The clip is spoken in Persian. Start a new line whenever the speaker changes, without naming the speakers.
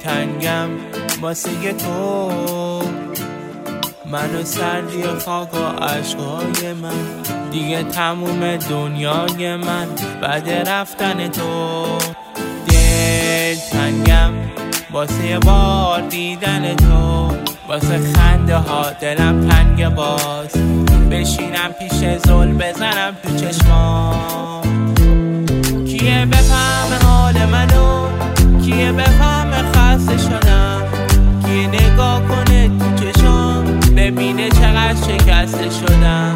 تنگم واسه تو، منو سردی خاک و عشقای من، دیگه تموم دنیای من بعد رفتن تو. دل تنگم واسه یه بار دیدن تو، واسه خنده ها دلم تنگ باز، بشینم پیش زل بزنم تو چشمام. کیه بفهمه حال منو، کیه بفهمه خسته شدم، کیه نگاه کنه تو چشام ببینه چقدر شکسته شدم.